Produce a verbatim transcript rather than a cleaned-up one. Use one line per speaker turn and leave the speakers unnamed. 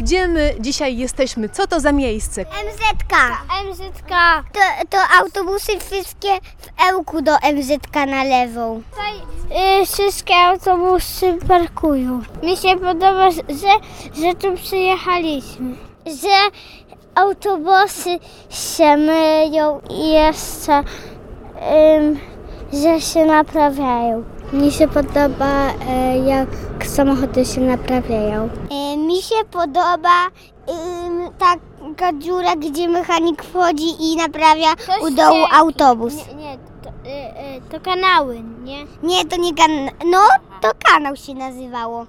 Gdzie my dzisiaj jesteśmy? Co to za miejsce?
M Z K. M Z K. To, to autobusy wszystkie w Ełku do M Z K na lewą. Tutaj y, wszystkie autobusy parkują. Mi się podoba, że, że tu przyjechaliśmy. Że autobusy się myją i jeszcze ym, że się naprawiają. Mi się podoba, e, jak samochody się naprawiają. E, mi się podoba ym, taka dziura, gdzie mechanik wchodzi i naprawia to u dołu ścieki. Autobus. Nie, nie to, y, y, to kanały, nie? Nie, to nie kanał. No, to kanał się nazywało.